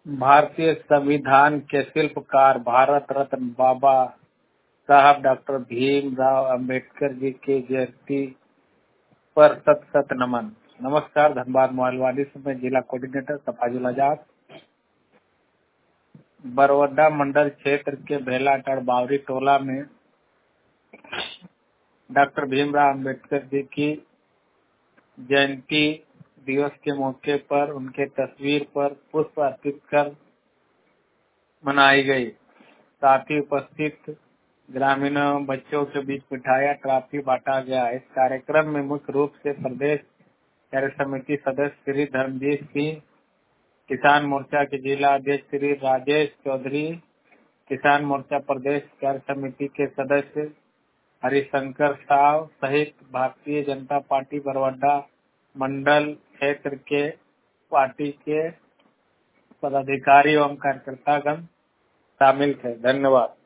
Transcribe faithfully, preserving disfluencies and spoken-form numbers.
भारतीय संविधान के शिल्पकार भारत रत्न बाबा साहब डॉक्टर भीमराव अंबेडकर जी की जयंती पर सत सत नमन। नमस्कार, धनबाद मोहलवाड़ी से मैं जिला कोऑर्डिनेटर सफाजुल आजाद। बरवड्डा मंडल क्षेत्र के भेलाटाड़ बावरी टोला में डॉक्टर भीमराव अंबेडकर जी की जयंती दिवस के मौके पर उनके तस्वीर पर पुष्प अर्पित कर मनाई गई। साथ ही उपस्थित ग्रामीणों बच्चों के बीच मिठाइयाँ ट्रॉफी बांटा गया। इस कार्यक्रम में मुख्य रूप से प्रदेश कार्य समिति सदस्य श्री धर्मजीत सिंह, किसान मोर्चा के जिला अध्यक्ष श्री राजेश चौधरी, किसान मोर्चा प्रदेश कार्य समिति के सदस्य हरिशंकर साव सहित भारतीय जनता पार्टी बरवड्डा मंडल क्षेत्र के पार्टी के पदाधिकारी एवं कार्यकर्तागण शामिल थे। धन्यवाद।